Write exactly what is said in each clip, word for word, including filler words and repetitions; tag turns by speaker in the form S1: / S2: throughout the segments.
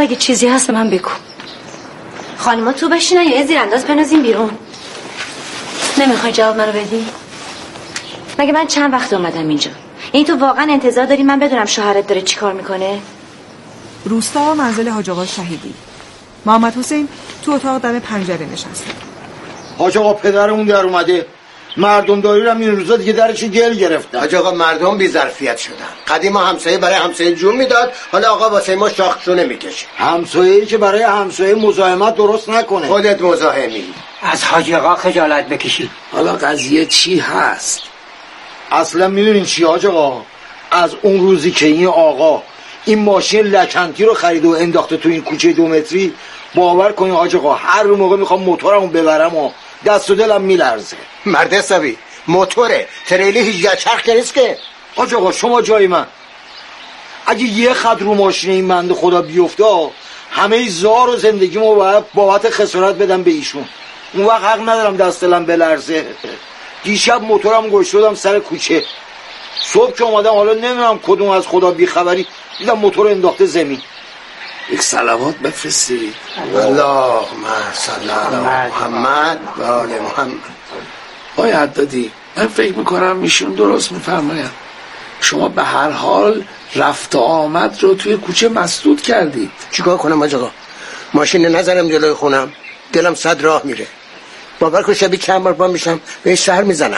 S1: اگه چیزی هست من بگو.
S2: خانما تو بشینن یا یه زیرانداز بنازیم بیرون؟
S1: نمیخوای جواب منو بدی؟
S2: مگه من چند وقت اومدم اینجا؟ این تو واقعا انتظار داری من بدونم شوهرت داره چی کار میکنه؟
S3: روستا منزل حاج آقا شهیدی. محمد حسین تو اتاق دم پنجره نشسته.
S4: حاج آقا پدرمون در اومده. مردم داری رو این روزا دیگه درش گل گرفتن.
S5: حاج آقا مردم بی ظرفیت شدن. قدیم همسایه برای همسایه جون میداد، حالا آقا واسه ما شاخشو نمیکشه.
S4: همسایه‌ای که برای همسایه مزاحمت درست نکنه.
S5: خودت مزاحمی.
S6: از حاج آقا خجالت بکشی.
S7: حالا قضیه چی هست؟
S4: اصلا میدونین چی حاج آقا؟ از اون روزی که این آقا این ماشین لکنتی رو خرید و انداخته تو این کوچه دو متری، باور کنین حاج آقا هر موقع میخوام موتورمو ببرم و دست و دلم میلرزه.
S5: مرد حسابی موتوره، تریلی هجده چرخ نیست که.
S4: حاج آقا شما جای من اگه یه خط رو ماشین این بنده خدا بیفته، همه زار و زندگیمو باید بابت خسارت بدم به ایشون. اون وقت حق ندارم دست دلم بلرزه. دیشب موتورم گوش شدم سر کوچه، صبح که اومدم حالا نمیدونم کدوم از خدا بیخبری دیدم موتور انداخته زمین.
S7: یک صلوات بفرستی.
S5: اللهم صل علی محمد و آل محمد.
S7: آقای حدادی من فکر میکنم ایشون درست میفرماید. شما به هر حال رفت و آمد رو توی کوچه مسدود کردید.
S5: چیکار کنم حاج آقا؟ ماشین نذارم جلوی خونم، دلم صد راه میره. باور کن شبی چند بار پا میشم بهش سر میزنم.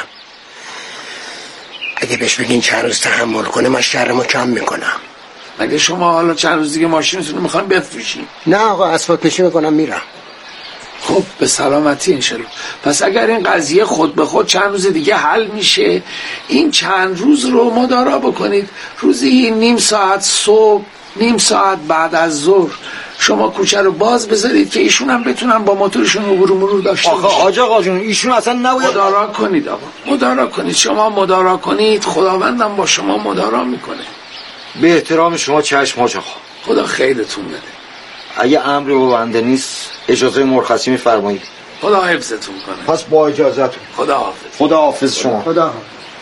S5: اگه بهش بگین چند روز تحمل کنه من شرمو کم میکنم.
S7: مگه شما حالا چند روز دیگه ماشینتون رو میخواین بفروشین؟
S5: نه آقا اسفalt کشی میکنم میرم.
S7: خب به سلامتی انشالله. پس اگر این قضیه خود به خود چند روز دیگه حل میشه، این چند روز رو مدارا بکنید. روزی نیم ساعت صبح، نیم ساعت بعد از ظهر شما کوچه رو باز بذارید که ایشون هم بتونن با موتورشون عبور و مرور داشته باشن.
S4: آقا حاج آقا جون ایشون اصلا نباید.
S7: مدارا کنید آقا، مدارا کنید. شما مدارا کنید خداوندم با شما مدارا میکنه.
S4: به احترام شما چشم حاج آقا.
S7: خدا خیرتون بده.
S4: اگه امری و بنده نیست اجازه مرخصی میفرمایید.
S7: خدا حفظتون کنه.
S4: پس با اجازهتون.
S7: خدا حافظ.
S4: خدا حافظ شما.
S5: خدا حافظ.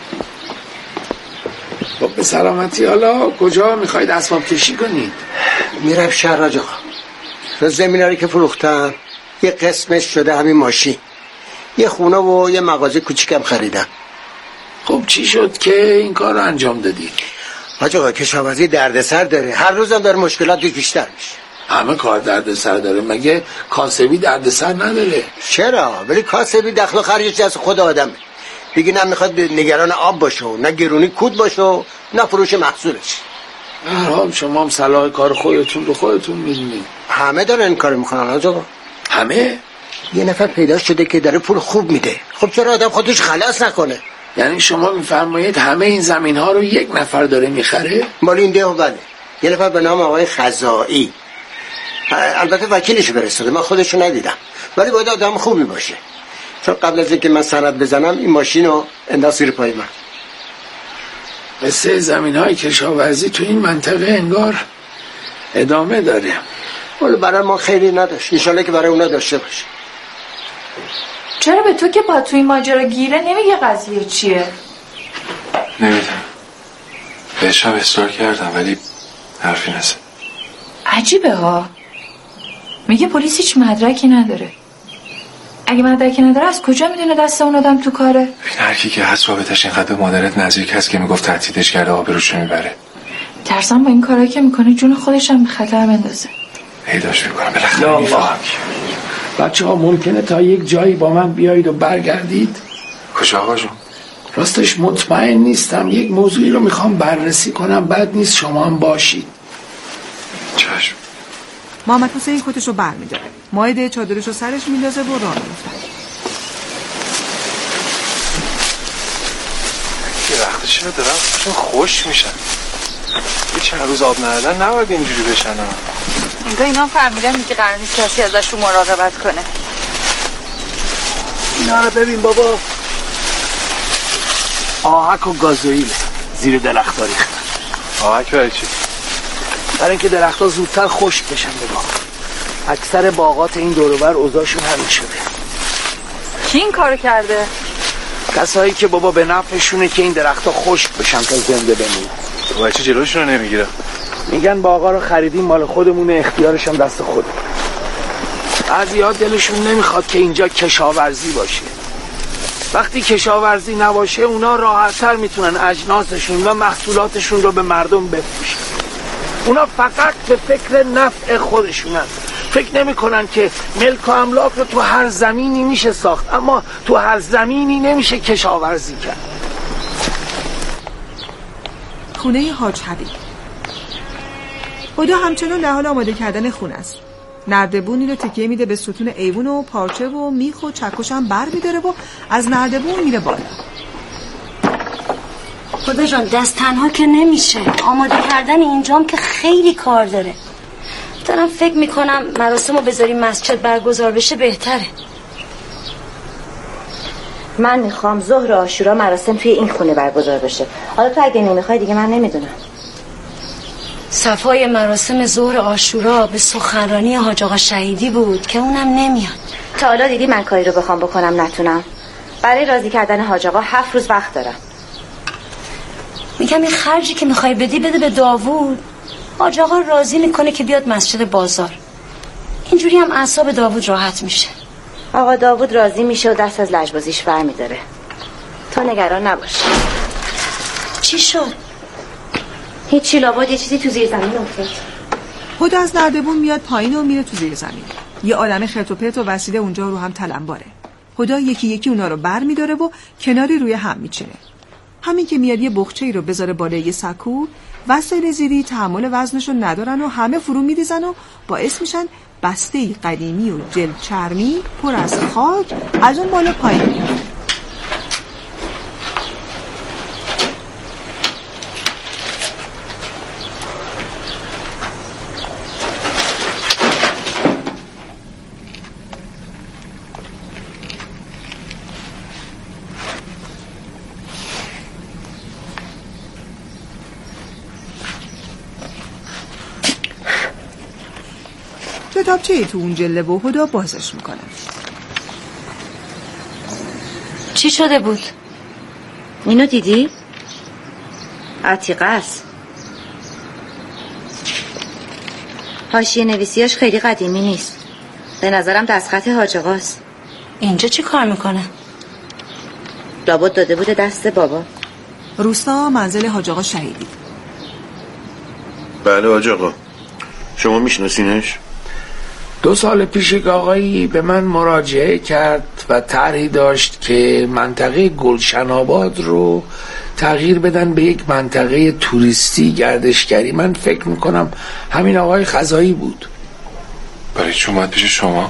S7: خب به سلامتی. حالا کجا میخواید اسباب کشی کنید؟
S5: میرم شهر حاج آقا. زمیناری که فروختم یه قسمش شده همین ماشین، یه خونه و یه مغازه کوچیکم خریدم.
S7: خب چی شد که این کار رو انجام دادی؟
S5: حاج آقا کشاورزی دردسر داره، هر روزم داره مشکلات بیشتر میشه.
S7: همه کار دردسر داره، مگه کاسبی دردسر نداره؟
S5: چرا؟ ولی کاسبی دخل و خرجش از خود آدمه. دیگه نه میخواد نگران آب باشه، نه گرونی کود باشه، نه فروش محصولش.
S7: هر حال شما هم صلاح کار خودتون رو خودتون میدونید.
S5: همه دارن این کارو میکنن حاج آقا.
S7: همه؟
S5: یه نفر پیدا شده که داره پول خوب میده. خب چرا آدم خودش خلاص نکنه؟
S7: یعنی شما میفرمایید همه این زمین ها رو یک نفر داره میخره؟
S5: مال این ده بله. یه نفر به نام آقای خزائی، البته وکیلش فرستاده، من خودشو ندیدم، ولی باید آدم خوبی باشه، چون قبل از اینکه من سند بزنم این ماشین رو انداخت زیر پای من.
S7: قصه زمین های کشاورزی تو این منطقه انگار ادامه داره.
S5: ولی برای ما خیلی نداشت، انشالله که برای اونا داشته باشه.
S1: چرا به تو که با تو این ماجرا گیره نمیگه قضیه چیه؟
S8: نمیدونم، بهش هم اصرار کردم ولی حرفی نزد.
S1: عجیبه ها، میگه پلیس هیچ مدرکی نداره. اگه مدرکی نداره از کجا میدونه دست اون آدم تو کاره؟
S8: این هر کی که هست رابطش اینقدر به مادرت نزدیک هست که میگفت تهدیدش کرده آبروشو میبره.
S1: ترسم با این کارهایی که میکنه جون خودش هم به خطر بندازه.
S8: پیداش میکنم بالاخره میفهم.
S7: بچه ها ممکنه تا یک جایی با من بیایید و برگردید؟
S8: کجا آقا جون؟
S7: راستش مطمئن نیستم، یک موضوعی رو میخوام بررسی کنم، بد نیست شما هم باشید.
S8: چشم.
S3: محمد حسین کتش رو بر میداره، مایده چادرش رو سرش میندازه و راه میفته.
S8: که وقتش رو دارم چون خوش میشن، یه چند روز آب ندادن نباید اینجوری بشن.
S1: انگاه اینا فهمیدن دیگه قرار نیست کسی ازش رو مراقبت کنه.
S7: اینا رو ببین بابا، آهک و گازوئیل زیر درخت ها ریختن.
S8: آهک برای چی؟
S7: برای اینکه درخت ها زودتر خشک بشن. بگاه اکثر باغات این دور و بر اوضاعشون همین شده.
S1: کی این کارو کرده؟
S7: کسایی که بابا به نفعشونه که این درخت ها خشک بشن تا زنده بمونن.
S8: تو بچه جلوشون رو نمیگیره.
S7: میگن با آقا رو خریدیم، مال خودمونه، اختیارش هم دست خود. بعضی‌ها دلشون نمیخواد که اینجا کشاورزی باشه. وقتی کشاورزی نباشه اونا راحت‌تر میتونن اجناسشون و محصولاتشون رو به مردم بفروشن. اونا فقط به فکر نفع خودشونن، فکر نمی کنن که ملک و املاک رو تو هر زمینی میشه ساخت، اما تو هر زمینی نمیشه کشاورزی کرد.
S3: خونه حاج حبیب. هدا همچنان در حال آماده کردن خونه است. نردبونی رو تکیه میده به ستون ایوون و پارچه و میخ و چکش هم بر میداره و از نردبون میره بالا.
S9: خدا جان دست تنها که نمیشه، آماده کردن اینجام که خیلی کار داره. دارم فکر میکنم مراسم رو بذاریم مسجد برگزار بشه بهتره.
S2: من میخوام ظهر عاشورا مراسم توی این خونه برگزار بشه. حالا تو اگه نمیخوای دیگه من نمیدونم.
S9: صفای مراسم ظهر عاشورا به سخنرانی حاج آقا شهیدی بود که اونم نمیاد.
S2: تا حالا دیدی من کاری رو بخوام بکنم نتونم؟ برای راضی کردن حاج آقا هفت روز وقت دارم.
S9: میگم این خرجی که میخوای بدی بده به داوود. حاج آقا راضی میکنه که بیاد مسجد بازار. اینجوری هم اعصاب داوود راحت میشه.
S2: آقا داوود راضی میشه و دست از لجبازیش برمیداره. تو نگران نباش.
S9: چی شد؟
S2: هیچی، لابد یه چیزی تو زیر زمین افتاد.
S3: هدا از نردبون میاد پایین و میره تو زیر زمین. یه عالم خرت و پرت و وسیله اونجا رو هم تلمباره. هدا یکی یکی اونا رو بر میداره و کناری روی هم میچینه. همین که میاد یه بخچه‌ای رو بذاره بالای یه سکو، وسایل زیری تحمل وزنشو ندارن و همه فرو میریزن و باعث میشن بسته‌ای قدیمی و جلد چرمی پر از خاک از اون بالا پایین میاد. کتابچه تو اون جله و هدا بازش میکنه.
S9: چی شده بود؟
S2: اینو دیدی؟ عتیقه است. حاشیه نویسیاش خیلی قدیمی نیست. به نظرم دستخط حاج آقاست.
S9: اینجا چی کار میکنه؟
S2: لابد داده بوده دست بابا.
S3: روستا منزل حاج آقا شهیدی.
S10: بله حاج آقا. شما میشناسینش؟
S7: دو سال پیش یک آقایی به من مراجعه کرد و طرحی داشت که منطقه گلشن آباد رو تغییر بدن به یک منطقه توریستی گردشگری. من فکر میکنم همین آقای خزایی بود.
S8: برای چی اومد پیش شما؟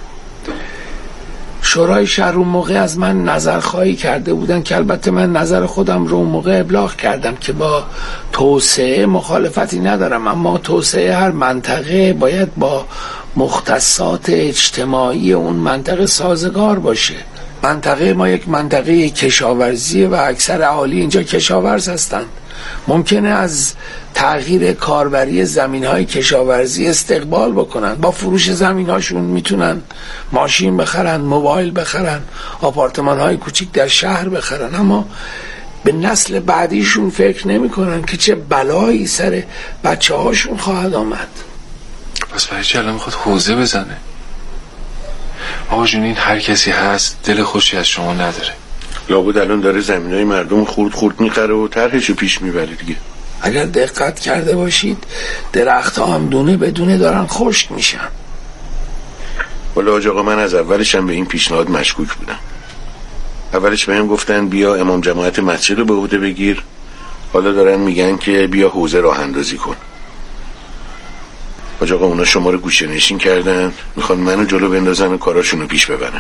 S7: شورای شهر اون موقع از من نظرخواهی کرده بودن که البته من نظر خودم رو اون موقع ابلاغ کردم که با توسعه مخالفتی ندارم، اما توسعه هر منطقه باید با مختصات اجتماعی اون منطقه سازگار باشه. منطقه ما یک منطقه کشاورزیه و اکثر اهالی اینجا کشاورز هستند. ممکنه از تغییر کاربری زمین‌های کشاورزی استقبال بکنن. با فروش زمین‌هاشون میتونن ماشین بخرن، موبایل بخرن، آپارتمان‌های کوچیک در شهر بخرن، اما به نسل بعدیشون فکر نمی‌کنن که چه بلایی سر بچه‌هاشون خواهد آمد.
S8: پس برای چی الان میخواد حوزه بزنه؟ آقا جون این هر کسی هست دل خوشی از شما نداره.
S10: لابد الان داره زمینای مردم خورد خورد میخره و طرحشو پیش میبره دیگه.
S7: اگر دقت کرده باشید درخت ها هم دونه به دونه دارن خشک میشن.
S10: والا حاج آقا من از اولش هم به این پیشنهاد مشکوک بودم. اولش بهم گفتن بیا امام جماعت مسجد رو به عهده بگیر، حالا دارن میگن که بیا حوزه راه اندازی کن. حاج آقا اونا شما رو گوشه نشین کردن، میخوان منو جلو بندازن و کاراشون رو پیش ببرن.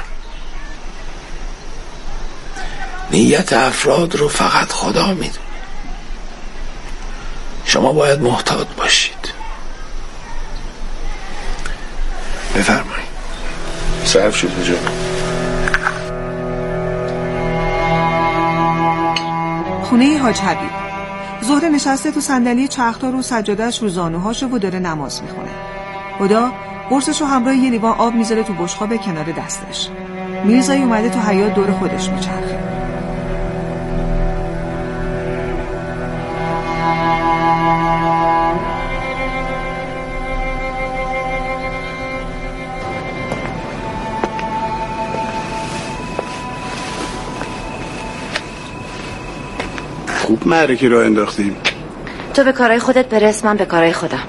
S7: نیت افراد رو فقط خدا میدونه. شما باید محتاط باشید. بفرمایید.
S10: صرف شد حاج آقا.
S3: خونه حاج حبیب. زهره نشسته تو صندلی چرخدار رو سجاده‌اش رو زانوهاشو و داره نماز میخونه. هدا قرصش رو همراه یه لیوان آب میذاره تو بشقاب کنار دستش. میرزایی اومده تو حیاط دور خودش میچرخه.
S11: معرکه راه انداختیم.
S2: تو به کارهای خودت برس، من به کارهای خودم.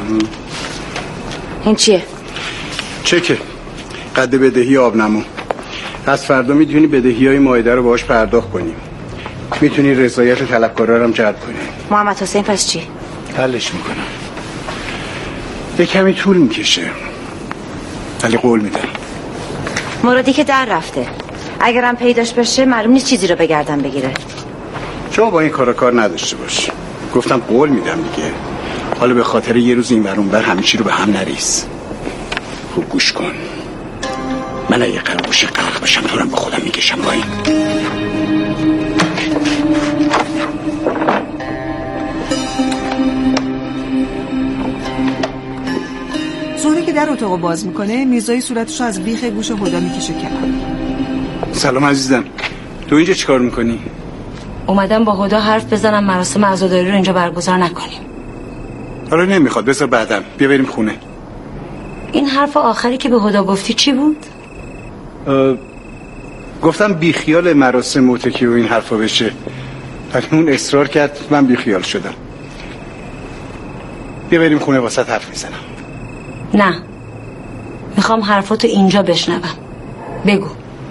S2: این چیه؟
S11: چکه قد بدهی آبنمو. از فردا میتونی بدهی های مائده رو باهاش پرداخت کنیم. میتونی رضایت طلبکارا رو هم جلب کنی.
S2: محمد حسین پس چی؟
S11: حلش میکنم. یه کمی طول میکشه ولی قول میدم.
S2: مرادی که در رفته، اگرم پیداش بشه معلوم نیست چیزی رو بگردن بگیره.
S11: شما با این کارا کار نداشته باش. گفتم قول میدم دیگه. حالا به خاطر یه روز این ورون بر همه چی رو به هم نریز. خوب گوش کن. من اگه قرار باشه غرق بشم تو رو با خودم میکشم پایین.
S3: زهره که در اتاق باز میکنه، میرزایی صورتش رو از بیخ گوش هدا میکشه کنار.
S11: سلام عزیزم. تو اینجا چیکار میکنی؟
S9: اومدم با هدا حرف بزنم مراسم عزاداری رو اینجا برگزار نکنیم.
S11: حالا نمیخواد، بذار بعدم. بیا بریم خونه.
S9: این حرف آخری که به هدا گفتی چی بود؟
S11: گفتم بیخیال مراسم موتکی و این حرفا بشه. ولی اون اصرار کرد، من بیخیال شدم. بیا بریم خونه واسه حرف میزنم.
S9: نه، میخوام حرفاتو اینجا بشنوم. بگو.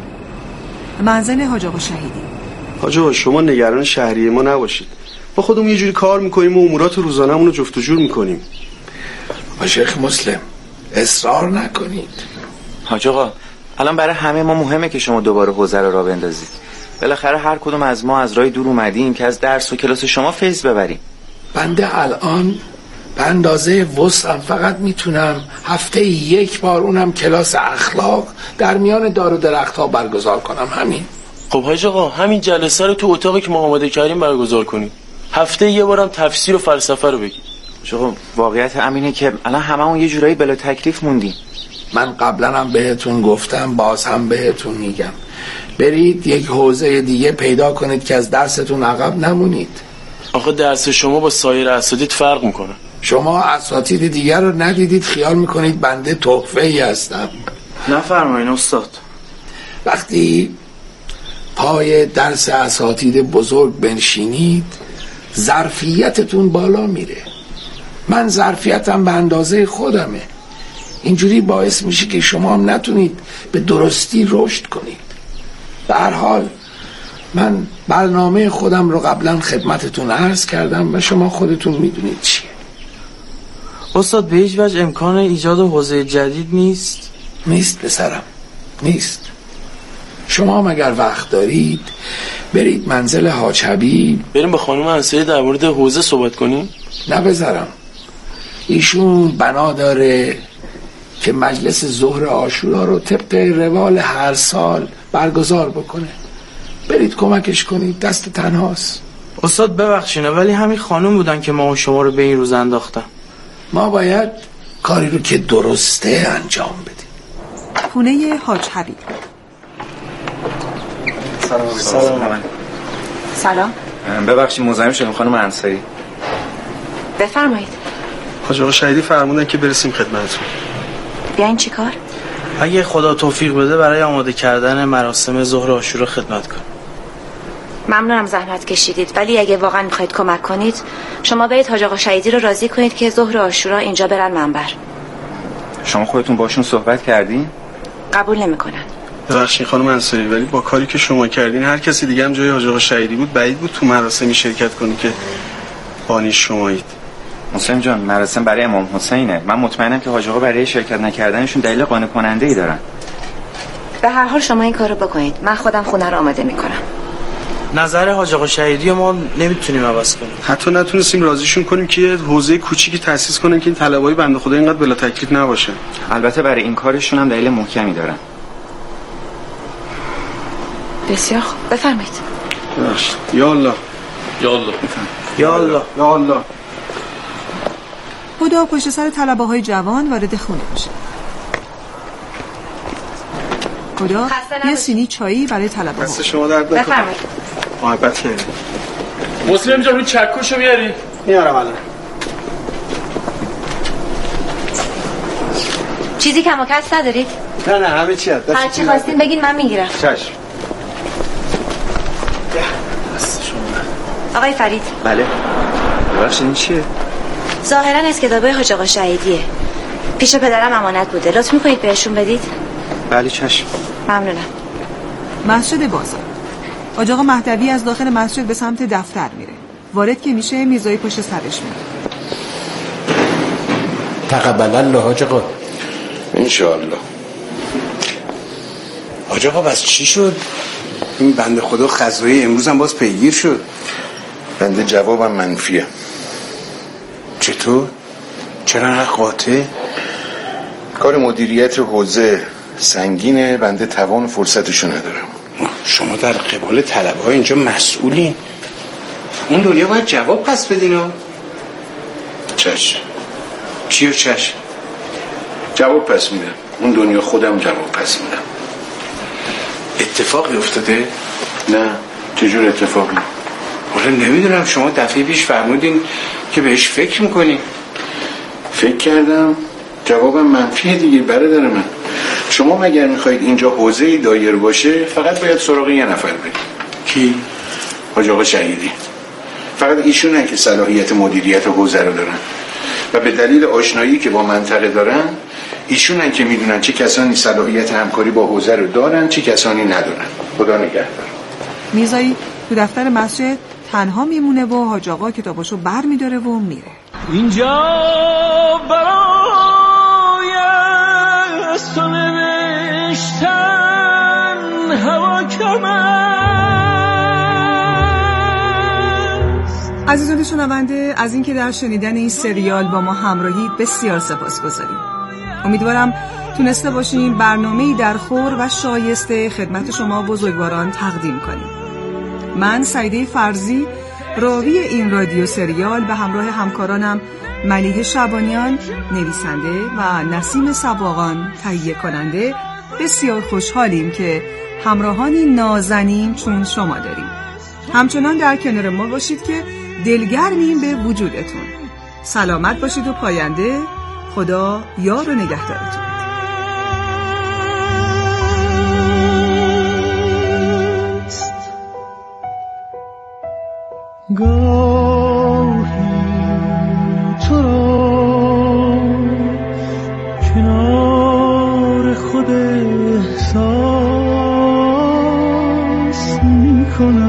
S3: منزل حاج آقا شهیدی.
S12: حاج آقا شما نگران شهریه ما نباشید. ما خودمون یه جوری کار میکنیم و امورات روزانه‌مون رو جفت و جور میکنیم.
S7: با شیخ مسلم اصرار نکنید.
S13: حاج آقا الان برای همه ما مهمه که شما دوباره حوزه رو راه بندازید. بالاخره هر کدوم از ما از راه دور اومدیم که از درس و کلاس شما فیض ببریم.
S7: بنده الان به اندازه وسعم فقط میتونم هفته یک بار اونم کلاس اخلاق در میان دار و درخت ها برگزار کنم. همین.
S14: خب حاج آقا همین جلسه رو تو اتاقی که ما آماده کردیم برگزار کنیم. هفته یه بارم تفسیر و فلسفه رو بگیم.
S13: حاج آقا واقعیت همینه که الان هممون یه جورایی بلا تکلیف موندیم.
S7: من قبلا هم بهتون گفتم، باز هم بهتون میگم، برید یک حوزه دیگه پیدا کنید که از درستون عقب نمونید.
S14: آخه درس شما با سایر اساتید فرق میکنه.
S7: شما اساتید دیگر رو ندیدید، خیال میکنید بنده تحفه ای هستم.
S14: نفرمایین استاد.
S7: وقتی پای درس اساتید بزرگ بنشینید ظرفیتتون بالا میره. من ظرفیتم به اندازه خودمه. اینجوری باعث میشه که شما هم نتونید به درستی رشد کنید. به هر حال من برنامه خودم رو قبلا خدمتتون عرض کردم و شما خودتون میدونید چیه.
S14: استاد به هیچ وجه امکان ایجاد حوزه جدید نیست؟
S7: نیست پسرم، نیست. شما هم اگر وقت دارید برید منزل حاج حبیب.
S14: بریم با خانم انصاری در مورد حوزه صحبت کنیم؟
S7: نه بذارم. ایشون بنا داره که مجلس ظهر عاشورا رو طبق روال هر سال برگزار بکنه. برید کمکش کنید، دست تنهاست.
S14: استاد ببخشینه ولی همین خانم بودن که ما و شما رو به این روز انداختن.
S7: ما باید کاری رو که درسته انجام بدیم.
S3: خونه حاج حبیب.
S13: سلام. سلام.
S2: سلام.
S13: ببخشید مزاحم شدم خانم انصاری.
S2: بفرمایید.
S12: حاج آقا شهیدی فرمودن که برسیم خدمتتون.
S2: بیاین چی کار؟
S14: اگه خدا توفیق بده برای آماده کردن مراسم ظهر عاشورا خدمت کنم.
S2: ممنونم زحمت کشیدید، ولی اگه واقعا میخواید کمک کنید شما برید حاج آقا شهیدی رو راضی کنید که ظهر عاشورا اینجا برن منبر.
S13: شما خودتون باشون صحبت کردین؟
S2: قبول نمیکنن.
S12: ببخشید خانم انصاری ولی با کاری که شما کردین هر کسی دیگه هم جای حاج آقا شهیدی بود بعید بود تو مراسمی شرکت کنه که بانی شمایید.
S13: مسلم جان مراسم برای امام حسینه. من مطمئنم که حاج آقا برای شرکت نکردنشون دلیل قانع کننده ای دارن.
S2: به هر حال شما این کارو بکنید، من خودم خونه رو آماده میکنم.
S14: نظر حاج آقا شهیدی ما نمیتونیم عوض کنیم.
S12: حتی نتونستیم راضیشون کنیم که یه حوزه کوچیکی تأسیس کنن که این طلبای بنده خدا اینقدر بلا تکلیف نباشه.
S13: البته برای این کارشون هم دلیل محکمی دارن.
S2: بسیار خوب، بفرمایید.
S12: باش. یا الله.
S14: یا الله.
S12: یا الله. یا الله.
S3: هدا پشت سر طلبه های جوان وارد خونه میشه. هدا یه سینی چایی برای طلبه ها.
S12: دست شما درد نکنه.
S2: بفرمایید.
S12: محبت کردید.
S14: مسلم جان این چکشو میاری؟
S12: میارم الان.
S2: چیزی کم و کس ندارید؟
S12: نه نه همه چی هست.
S2: هر چی خواستین بگین من میگیرم.
S12: چشم.
S14: دست شما.
S2: آقای فرید.
S13: بله. ببخشید این چیه؟
S2: ظاهرا از کتابای حاج آقا شهیدیه. پیش پدرم امانت بوده. لطف میکنید بهشون بدید؟
S13: بله چشم.
S2: ممنونم.
S3: مسجد بازار. حاج آقا مهدوی از داخل مسجد به سمت دفتر میره. وارد که میشه میرزایی پشت سرش میره.
S11: تقبل الله حاج آقا.
S10: انشاءالله.
S11: حاج آقا بس چی شد؟ این بنده خدا خزایی امروز هم باز پیگیر شد.
S10: بنده جوابم منفیه.
S11: چطور؟ چرا نه قاطع؟
S10: کار مدیریت حوزه سنگینه، بنده توان فرصتشو ندارم.
S11: شما در قبال طلبه‌ها اینجا مسئولین. اون دنیا باید جواب پس بدین ها.
S10: چشم.
S11: چی و چشم؟
S10: جواب پس میدم. اون دنیا خودم جواب پس میدم.
S11: اتفاقی افتاده؟
S10: نه. چجور اتفاقی؟
S11: والا نمیدونم. شما دفعه پیش فرمودین که بهش فکر میکنین.
S10: فکر کردم. جوابم منفیه دیگه برادر من. شما مگر میخواید اینجا حوزه دایر باشه فقط باید سراغ یه نفر برید.
S11: کی؟
S10: حاج آقا شهیدی. فقط ایشونه که صلاحیت مدیریت حوزه رو دارن و به دلیل آشنایی که با منطقه دارن ایشونن که میدونن چه کسانی صلاحیت همکاری با حوزه رو دارن چه کسانی ندارن. خدا نگهدار.
S3: میرزایی تو دفتر مسجد تنها میمونه و حاج آقا کتاباشو بر میداره و میره.
S15: اینجا برای تو نوشتن هوا کم است.
S3: عزیزان شنونده، از اینکه در شنیدن این سریال با ما همراهید بسیار سپاسگزاریم. امیدوارم تونسته باشیم برنامه‌ای در خور و شایسته خدمت شما بزرگواران تقدیم کنیم. من سعیده فرزی راوی این رادیو سریال به همراه همکارانم ملیحه شعبانیان نویسنده و نسیم سباقان تهیه کننده بسیار خوشحالیم که همراهانی نازنین چون شما داریم. همچنان در کنار ما باشید که دلگرمیم به وجودتون. سلامت باشید و پاینده. خدا یار و نگهدارتون.
S15: گاهی تو را کنار خود احساس می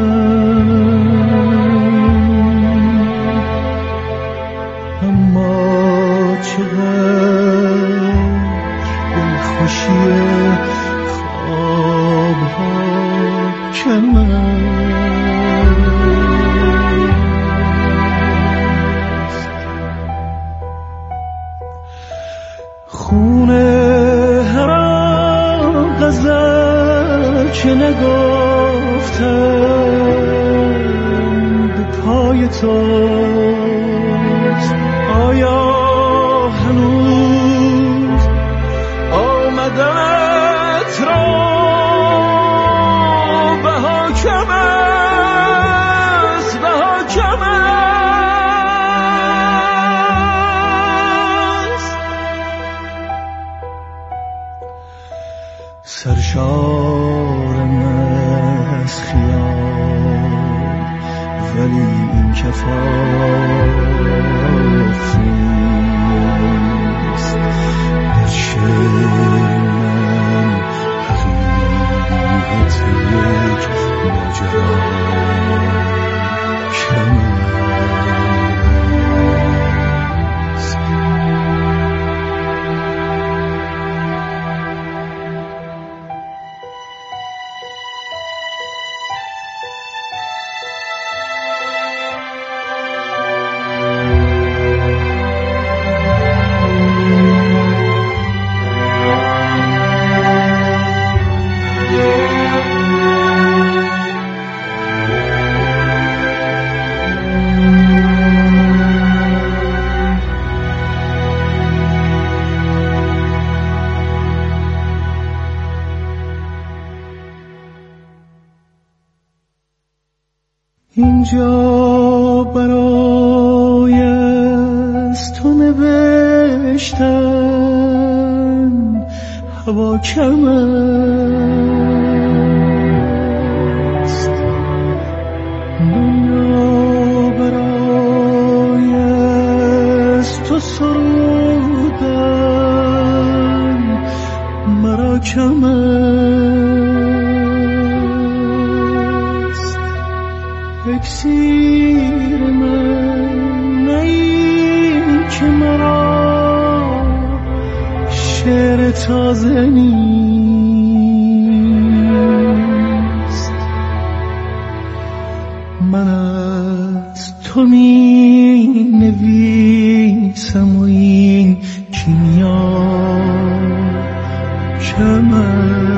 S15: کنم، اما چقدر دلخوشی خوابها کم است. خونه هر آن غزل که نگفتم به پای توست، آیا هنوز آمدنت را بها کم است، بها کم است. سرشارم از خیال ولی این کفاف نیست. در شعر من حقیقت یک ماجرا کم است. اینجا برای از تو نوشتن هوا کم است. دنیا حاکم است. اکسیر من نه این که مرا شعر تازه نیست. من از تو می نویسم و این کیمیا کم است.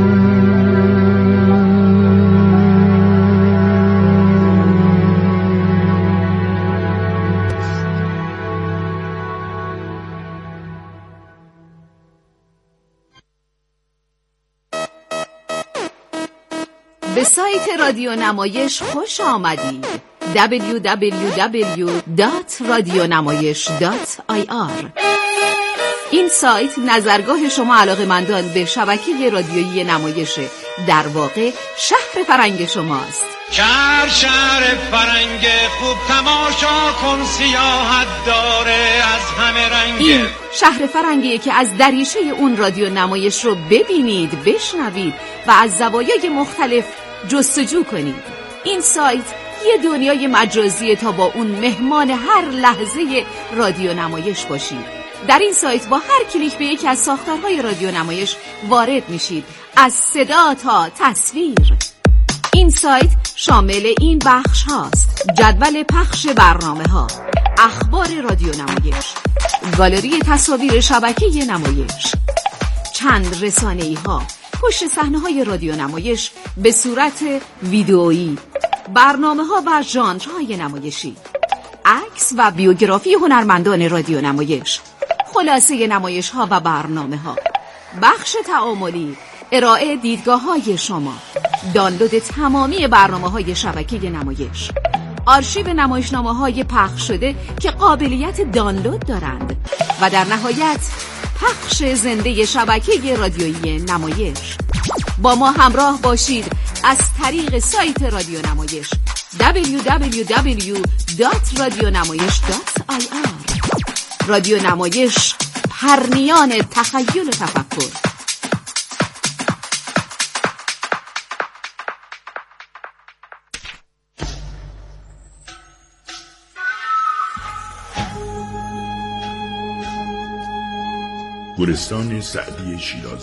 S16: به سایت رادیو نمایش خوش آمدید. دبلیو دبلیو دبلیو دات رادیونمایش دات آی آر. این سایت نظرگاه شما علاقه‌مندان به شبکه رادیویی نمایشه، در واقع شهر فرنگ شماست.
S17: شهر شهر فرنگ خوب تماشا کن، سیاحت داره از همه رنگ.
S16: این شهر فرنگیه که از دریچه اون رادیو نمایش رو ببینید، بشنوید و از زوایای مختلف جستجو کنید. این سایت یه دنیای مجازیه تا با اون مهمان هر لحظه رادیو نمایش باشید. در این سایت با هر کلیک به یکی از ساختارهای رادیو نمایش وارد میشید، از صدا تا تصویر. این سایت شامل این بخش هاست: جدول پخش برنامه ها، اخبار رادیو نمایش، گالری تصاویر شبکه نمایش، چند رسانه‌ای ها، پشت صحنه های رادیو نمایش به صورت ویدئویی، برنامه ها و ژانرهای نمایشی، عکس و بیوگرافی هنرمندان رادیو نمایش، خلاصه نمایش ها و برنامه ها، بخش تعاملی، ارائه دیدگاه های شما، دانلود تمامی برنامه های شبکه نمایش، آرشیو نمایشنامه های پخش شده که قابلیت دانلود دارند و در نهایت پخش زنده شبکه رادیویی نمایش. با ما همراه باشید از طریق سایت رادیو نمایش دبلیو دبلیو دبلیو دات رادیونمایش دات آی آر. رادیو نمایش، پرنیان تخیل و تفکر.
S18: گلستان سعدی شیرازی.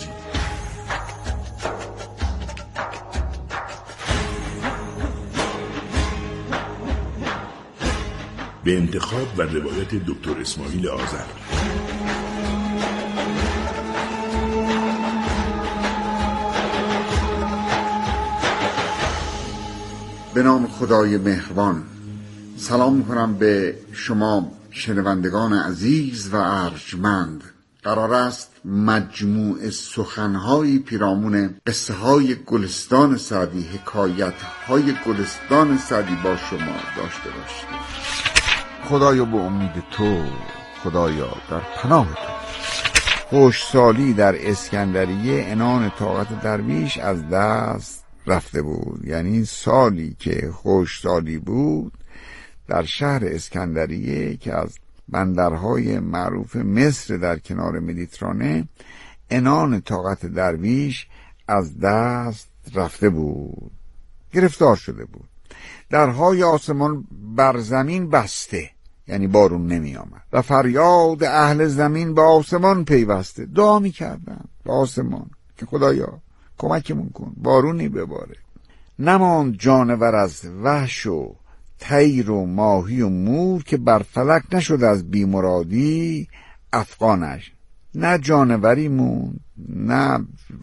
S18: به انتخاب و روایت دکتر اسماعیل آذر.
S19: به نام خدای مهربان. سلام می‌کنم به شما شنوندگان عزیز و ارجمند. قرار است مجموع سخن‌های پیرامون قصه های گلستان سعدی، حکایت های گلستان سعدی با شما داشته باشیم. خدایا به امید تو، خدایا در پناه تو. خوشسالی در اسکندریه عنان طاقت درویش از دست رفته بود. یعنی سالی که خوشسالی بود در شهر اسکندریه که از بندرهای معروف مصر در کنار مدیترانه، عنان طاقت درویش از دست رفته بود، گرفتار شده بود. درهای آسمان بر زمین بسته، یعنی بارون نمی آمد و فریاد اهل زمین به آسمان پیوسته. دعا می کردن به آسمان که خدایا کمکمون کن، بارونی بباره. نماند جانور از وحش و طیر و ماهی و مور که بر فلک نشد از بیمرادی افغانش. نه جانوری موند، نه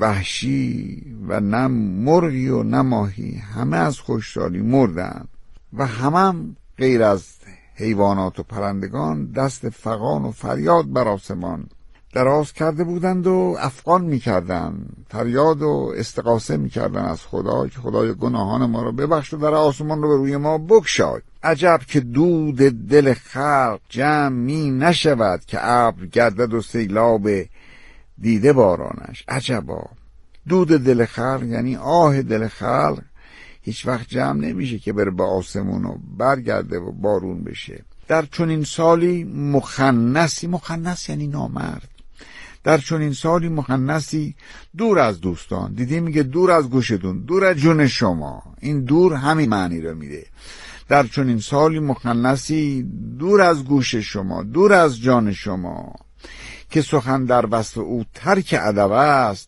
S19: وحشی و نه مرغی و نه ماهی، همه از خوشحالی مردند و همه هم غیر از حیوانات و پرندگان دست فغان و فریاد بر آسمان دراز کرده بودند و افغان می‌کردند، فریاد و استغاثه می‌کردند از خدا که خدای گناهان ما را ببخش و در آسمان رو به روی ما بگشای. عجب که دود دل خلق جمع می نشود که ابر گردد و سیلاب دیده بارانش. عجبا، دود دل خلق یعنی آه دل خلق هیچ وقت جمع نمیشه که بره به آسمون و برگرده و بارون بشه. در چنین سالی مخنثی، مخنث یعنی نامرد، در چنین سالی مخنثی دور از دوستان، دیدی میگه دور از گوشتون، دور از جون شما، این دور همین معنی رو میده. در چنین سالی مخنثی دور از گوش شما، دور از جان شما، که سخن در وصف او ترک ادب است.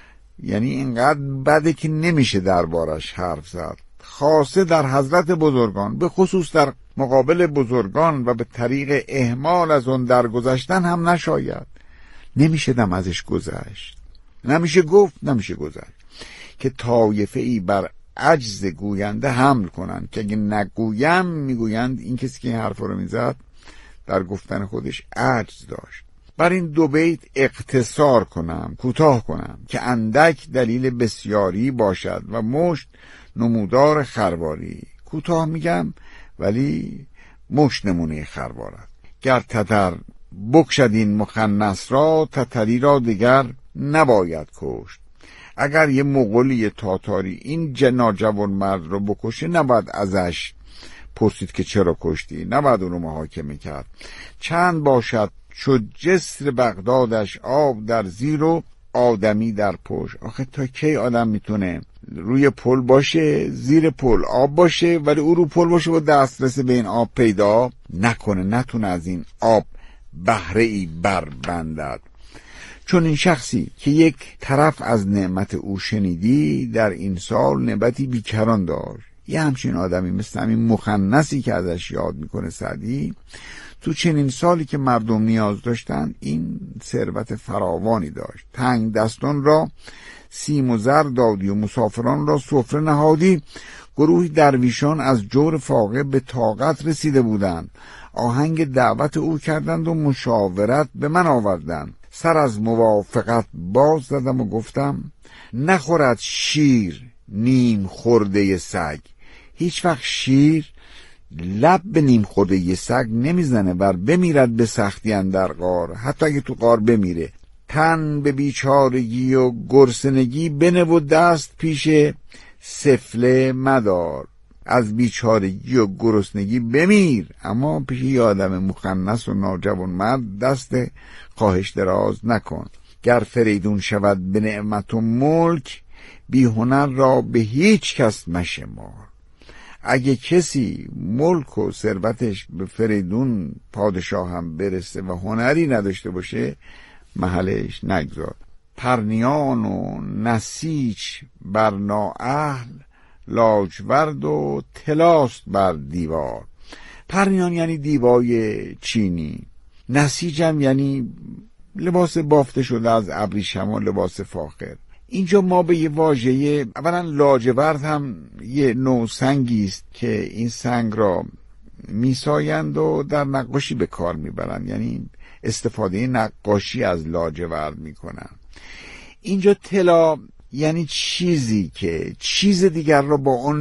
S19: یعنی اینقدر بده که نمیشه دربارش حرف زد. خاصه در حضرت بزرگان، به خصوص در مقابل بزرگان و به طریق اهمال از اون درگذشتن هم نشاید. نمیشه دم ازش گذشت، نمیشه گفت، نمیشه گذشت که طایفه ای بر عجز گوینده حمل کنند که اگه نگویم میگویند این کسی که این حرف رو میزد در گفتن خودش عجز داشت. بر این دو بیت اقتصار کنم، کوتاه کنم که اندک دلیل بسیاری باشد و مشت نمودار خرواری. کوتاه میگم ولی مشت نمونه خروارد. گر تتر بکشد این مخنث را، تتری را دیگر نباید کشت. اگر یه مغولی تاتاری این ناجوان مرد رو بکشه، نباید ازش پرسید که چرا کشتی، نباید اون رو محاکمه کرد. چند باشد چو جسر بغدادش آب در زیر و آدمی در پشت. آخه تا کی آدم میتونه روی پل باشه، زیر پل آب باشه، ولی او رو پل باشه و دسترس به این آب پیدا نکنه، نتونه از این آب بهره ای بربندد. چون این شخصی که یک طرف از نعمت او شنیدی، در این سال نعمتی بیکران داشت. یه همچین آدمی مثل همین مخنثی که ازش یاد میکنه سعدی، تو چنین سالی که مردم نیاز داشتن این ثروت فراوانی داشت. تنگ دستان را سیم و زر دادی و مسافران را سفره نهادی. گروهی درویشان از جور فاقه به طاقت رسیده بودند. آهنگ دعوت او کردند و مشاورت به من آوردند. سر از موافقت باز زدم و گفتم نخورد شیر نیم خورده سگ. هیچ وقت شیر لب به نیم خورده ی سگ نمیزنه، بر بمیرد به سختی اندر غار. حتی اگه تو غار بمیره. تن به بیچارگی و گرسنگی بنه و دست پیش سفله مدار. از بیچارگی و گرسنگی بمیر، اما پیش یه آدم مخنث و ناجوان مرد دست خواهش دراز نکن. گر فریدون شود به نعمت و ملک، بی هنر را به هیچ کس مشمار. اگه کسی ملک و ثروتش به فریدون پادشاه هم برسه و هنری نداشته باشه، محلش نگذار. پرنیان و نسیج بر نااهل، لاجورد و طلاست بر دیوار. پرنیان یعنی دیبای چینی، نسیجم یعنی لباس بافته شده از ابریشم و لباس فاخر. اینجا ما به یه واژه، اولا لاجورد هم یه نوع سنگی است که این سنگ را میسایند و در نقاشی به کار میبرند، یعنی استفاده نقاشی از لاجورد میکنن. اینجا طلا یعنی چیزی که چیز دیگر را با اون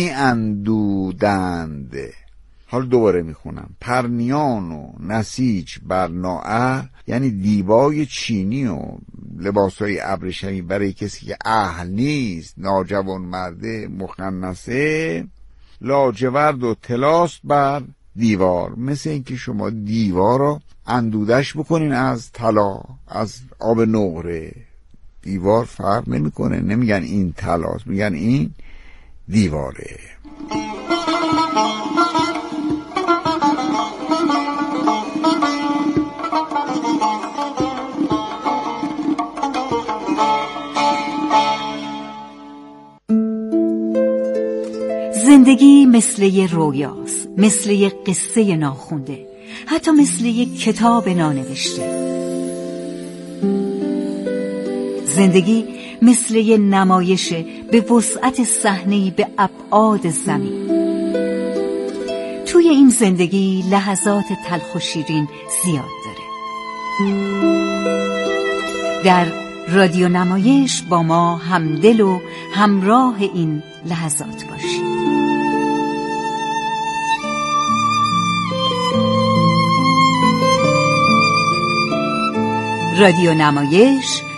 S19: میاندودند. حالا دوباره میخونم. پرنیان و نسیج بر نااهل یعنی دیبای چینی و لباسای ابریشمی برای کسی که اهل نیست، ناجوان مرده مخنثه. لاجورد و طلاست بر دیوار، مثل اینکه شما دیوار رو اندودش بکنین از طلا، از آب نقره. دیوار فرق نمیکنه، نمیگن این طلاست، میگن این دیواره.
S20: زندگی مثل یه رویاست، مثل یه قصه ناخونده، حتی مثل یه کتاب نانوشته. زندگی مثل یه نمایشه به وسعت صحنه‌ای به ابعاد زمین. توی این زندگی لحظات تلخ و شیرین زیاد داره. در رادیو نمایش با ما همدل و همراه این لحظات باشید. رادیو نمایش